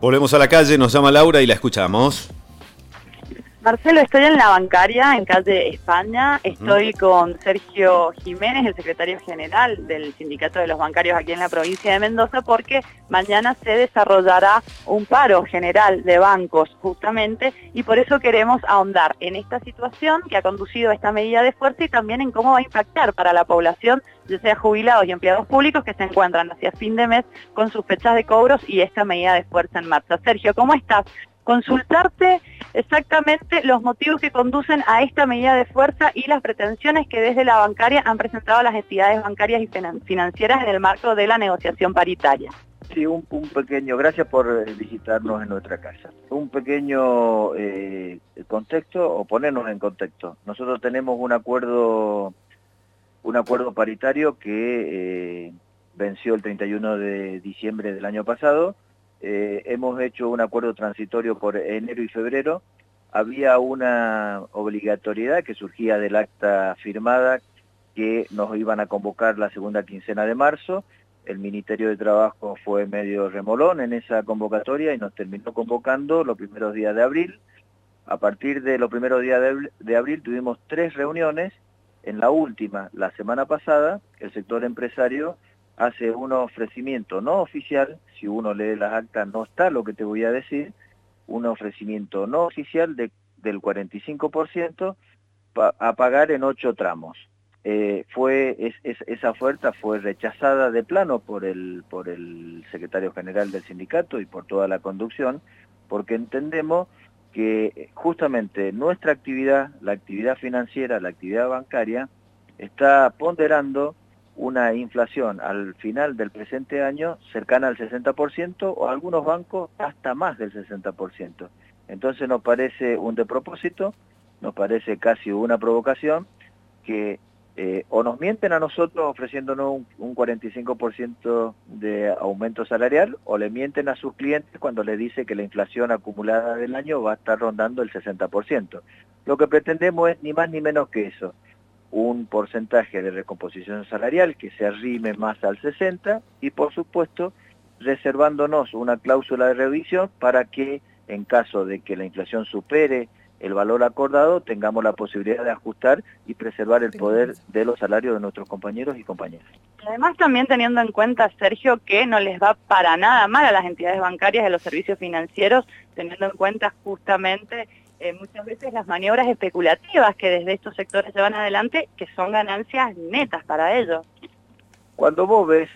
Volvemos a la calle, nos llama Laura y la escuchamos. Marcelo, estoy en la bancaria, en calle España. Estoy con Sergio Jiménez, el secretario general del Sindicato de los Bancarios aquí en la provincia de Mendoza, porque mañana se desarrollará un paro general de bancos justamente, y por eso queremos ahondar en esta situación que ha conducido a esta medida de fuerza y también en cómo va a impactar para la población, ya sea jubilados y empleados públicos que se encuentran hacia fin de mes con sus fechas de cobros y esta medida de fuerza en marcha. Sergio, ¿cómo estás? Consultarte exactamente los motivos que conducen a esta medida de fuerza y las pretensiones que desde la bancaria han presentado las entidades bancarias y financieras en el marco de la negociación paritaria. Sí, un pequeño, gracias por visitarnos en nuestra casa. Un pequeño contexto, o ponernos en contexto. Nosotros tenemos un acuerdo paritario que venció el 31 de diciembre del año pasado. Hemos hecho un acuerdo transitorio por enero y febrero. Había una obligatoriedad que surgía del acta firmada que nos iban a convocar la segunda quincena de marzo. El Ministerio de Trabajo fue medio remolón en esa convocatoria y nos terminó convocando los primeros días de abril. A partir de los primeros días de abril tuvimos 3 reuniones. En la última, la semana pasada, el sector empresario hace un ofrecimiento no oficial, si uno lee las actas no está lo que te voy a decir, un ofrecimiento no oficial del 45% a pagar en 8 tramos. Esa oferta fue rechazada de plano por el secretario general del sindicato y por toda la conducción, porque entendemos que justamente nuestra actividad, la actividad financiera, la actividad bancaria, está ponderando una inflación al final del presente año cercana al 60% o algunos bancos hasta más del 60%. Entonces nos parece un despropósito, nos parece casi una provocación que o nos mienten a nosotros ofreciéndonos un 45% de aumento salarial, o le mienten a sus clientes cuando les dice que la inflación acumulada del año va a estar rondando el 60%. Lo que pretendemos es ni más ni menos que eso, un porcentaje de recomposición salarial que se arrime más al 60% y por supuesto reservándonos una cláusula de revisión para que en caso de que la inflación supere el valor acordado tengamos la posibilidad de ajustar y preservar el poder de los salarios de nuestros compañeros y compañeras. Además, también teniendo en cuenta, Sergio, que no les va para nada mal a las entidades bancarias y a los servicios financieros, teniendo en cuenta justamente muchas veces las maniobras especulativas que desde estos sectores llevan adelante, que son ganancias netas para ellos. Cuando vos ves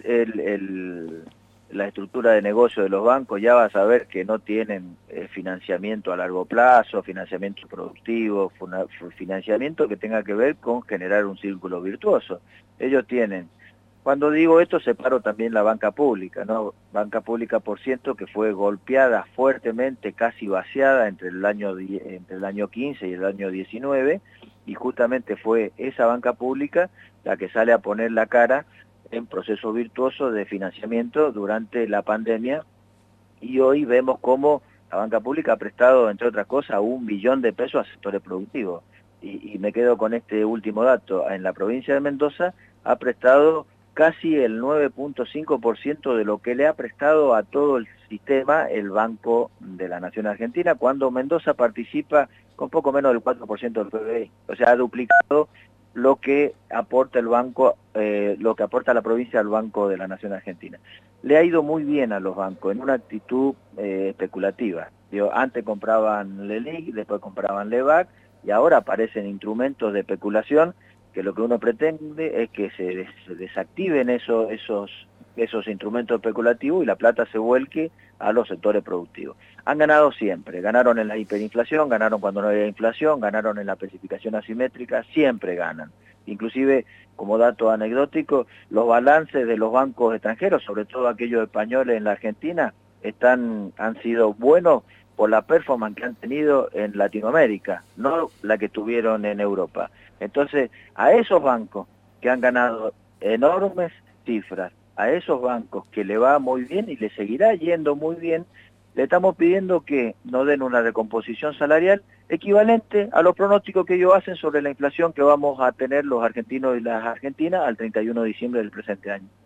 la estructura de negocio de los bancos, ya vas a ver que no tienen financiamiento a largo plazo, financiamiento productivo, financiamiento que tenga que ver con generar un círculo virtuoso. Ellos tienen, cuando digo esto, separo también la banca pública, ¿no? Banca pública, por cierto, que fue golpeada fuertemente, casi vaciada entre el año 15 y el año 19, y justamente fue esa banca pública la que sale a poner la cara en proceso virtuoso de financiamiento durante la pandemia, y hoy vemos cómo la banca pública ha prestado, entre otras cosas, 1 billón de pesos a sectores productivos. Y me quedo con este último dato. En la provincia de Mendoza ha prestado casi el 9.5% de lo que le ha prestado a todo el sistema el Banco de la Nación Argentina, cuando Mendoza participa con poco menos del 4% del PBI. O sea, ha duplicado lo que aporta el banco, lo que aporta la provincia al Banco de la Nación Argentina. Le ha ido muy bien a los bancos, en una actitud especulativa. Antes compraban LELIQ, después compraban LEVAC, y ahora aparecen instrumentos de especulación que lo que uno pretende es que se desactiven esos instrumentos especulativos y la plata se vuelque a los sectores productivos. Han ganado siempre, ganaron en la hiperinflación, ganaron cuando no había inflación, ganaron en la precificación asimétrica, siempre ganan. Inclusive, como dato anecdótico, los balances de los bancos extranjeros, sobre todo aquellos españoles en la Argentina, han sido buenos por la performance que han tenido en Latinoamérica, no la que tuvieron en Europa. Entonces, a esos bancos que han ganado enormes cifras, a esos bancos que le va muy bien y le seguirá yendo muy bien, le estamos pidiendo que nos den una recomposición salarial equivalente a los pronósticos que ellos hacen sobre la inflación que vamos a tener los argentinos y las argentinas al 31 de diciembre del presente año.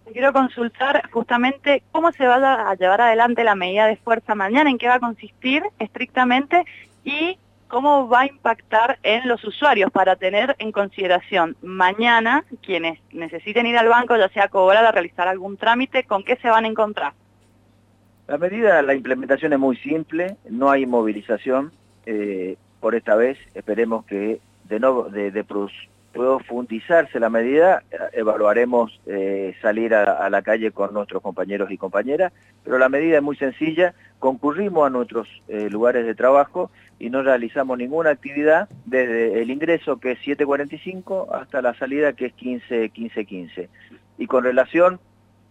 Quiero consultar justamente cómo se va a llevar adelante la medida de fuerza mañana, en qué va a consistir estrictamente y cómo va a impactar en los usuarios para tener en consideración mañana quienes necesiten ir al banco, ya sea a cobrar, a realizar algún trámite, con qué se van a encontrar. La medida, la implementación es muy simple, no hay movilización por esta vez. Esperemos que de profundizarse la medida, evaluaremos salir a la calle con nuestros compañeros y compañeras, pero la medida es muy sencilla. Concurrimos a nuestros lugares de trabajo y no realizamos ninguna actividad desde el ingreso, que es 7:45, hasta la salida, que es 15:15. Y con relación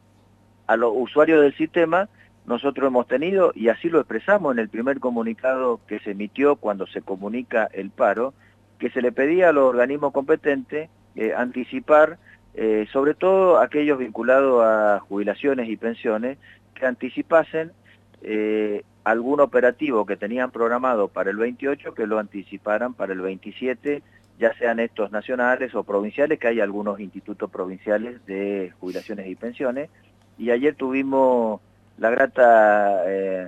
a los usuarios del sistema, nosotros hemos tenido, y así lo expresamos en el primer comunicado que se emitió cuando se comunica el paro, que se le pedía a los organismos competentes anticipar, sobre todo aquellos vinculados a jubilaciones y pensiones, que anticipasen algún operativo que tenían programado para el 28, que lo anticiparan para el 27, ya sean estos nacionales o provinciales, que hay algunos institutos provinciales de jubilaciones y pensiones. Y ayer tuvimos la grata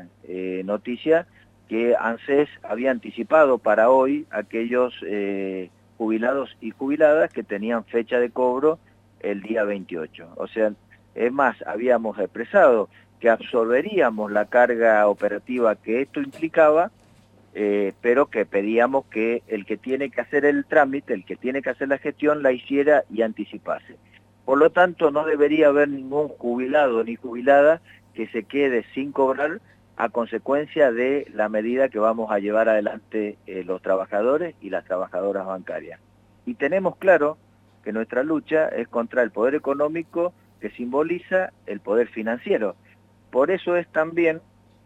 noticia que ANSES había anticipado para hoy aquellos jubilados y jubiladas que tenían fecha de cobro el día 28. O sea, es más, habíamos expresado que absorberíamos la carga operativa que esto implicaba, pero que pedíamos que el que tiene que hacer el trámite, el que tiene que hacer la gestión, la hiciera y anticipase. Por lo tanto, no debería haber ningún jubilado ni jubilada que se quede sin cobrar a consecuencia de la medida que vamos a llevar adelante los trabajadores y las trabajadoras bancarias. Y tenemos claro que nuestra lucha es contra el poder económico que simboliza el poder financiero. Por eso es también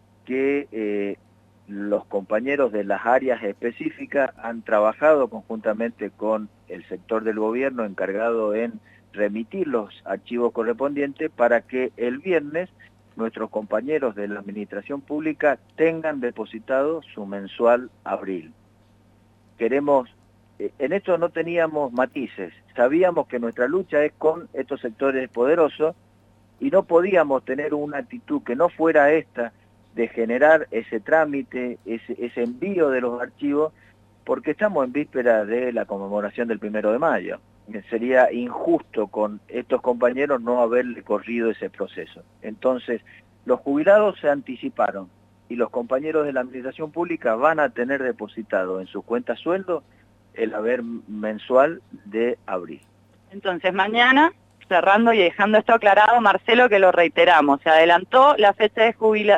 que los compañeros de las áreas específicas han trabajado conjuntamente con el sector del gobierno encargado en remitir los archivos correspondientes para que el viernes nuestros compañeros de la administración pública tengan depositado su mensual abril. Queremos, en esto no teníamos matices, sabíamos que nuestra lucha es con estos sectores poderosos y no podíamos tener una actitud que no fuera esta de generar ese trámite, ese envío de los archivos, porque estamos en víspera de la conmemoración del 1 de mayo. Sería injusto con estos compañeros no haberle corrido ese proceso. Entonces, los jubilados se anticiparon y los compañeros de la administración pública van a tener depositado en su cuenta sueldo el haber mensual de abril. Entonces, mañana, cerrando y dejando esto aclarado, Marcelo, que lo reiteramos, se adelantó la fecha de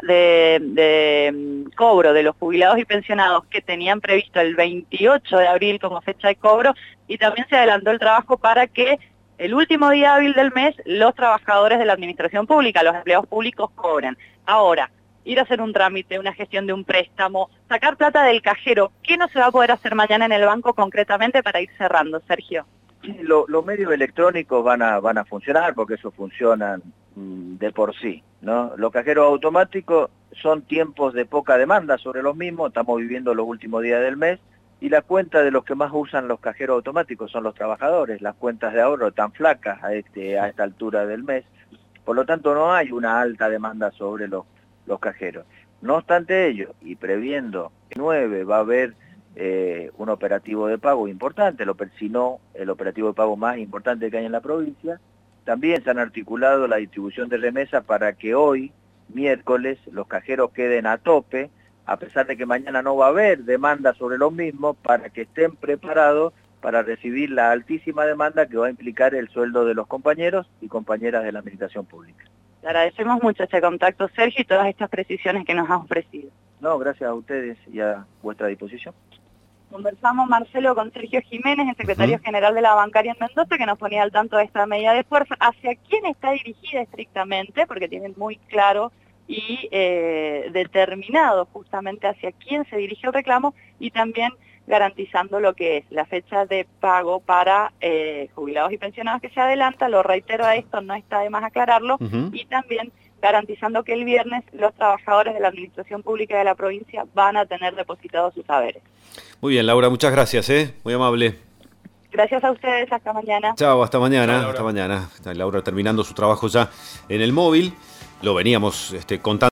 cobro de los jubilados y pensionados que tenían previsto el 28 de abril como fecha de cobro, y también se adelantó el trabajo para que el último día hábil del mes los trabajadores de la administración pública, los empleados públicos, cobren. Ahora, ir a hacer un trámite, una gestión de un préstamo, sacar plata del cajero, ¿qué no se va a poder hacer mañana en el banco concretamente para ir cerrando, Sergio? Sí, los medios electrónicos van a funcionar porque eso funcionan de por sí, ¿no? Los cajeros automáticos son tiempos de poca demanda sobre los mismos, estamos viviendo los últimos días del mes, y la cuenta de los que más usan los cajeros automáticos son los trabajadores. Las cuentas de ahorro están flacas a esta altura del mes, por lo tanto no hay una alta demanda sobre los cajeros. No obstante ello, y previendo que 9 va a haber un operativo de pago importante, si no el operativo de pago más importante que hay en la provincia, también se han articulado la distribución de remesas para que hoy, miércoles, los cajeros queden a tope, a pesar de que mañana no va a haber demanda sobre los mismos, para que estén preparados para recibir la altísima demanda que va a implicar el sueldo de los compañeros y compañeras de la administración pública. Le agradecemos mucho este contacto, Sergio, y todas estas precisiones que nos has ofrecido. No, gracias a ustedes y a vuestra disposición. Conversamos, Marcelo, con Sergio Jiménez, el secretario general de la bancaria en Mendoza, que nos ponía al tanto de esta medida de fuerza. ¿Hacia quién está dirigida estrictamente? Porque tienen muy claro y determinado justamente hacia quién se dirige el reclamo, y también garantizando lo que es la fecha de pago para jubilados y pensionados que se adelanta. Lo reitero a esto, no está de más aclararlo, y también garantizando que el viernes los trabajadores de la administración pública de la provincia van a tener depositados sus saberes. Muy bien, Laura, muchas gracias, muy amable. Gracias a ustedes, hasta mañana. Chao, hasta mañana. Chao, Laura. Hasta mañana. Está Laura terminando su trabajo ya en el móvil. Lo veníamos contando.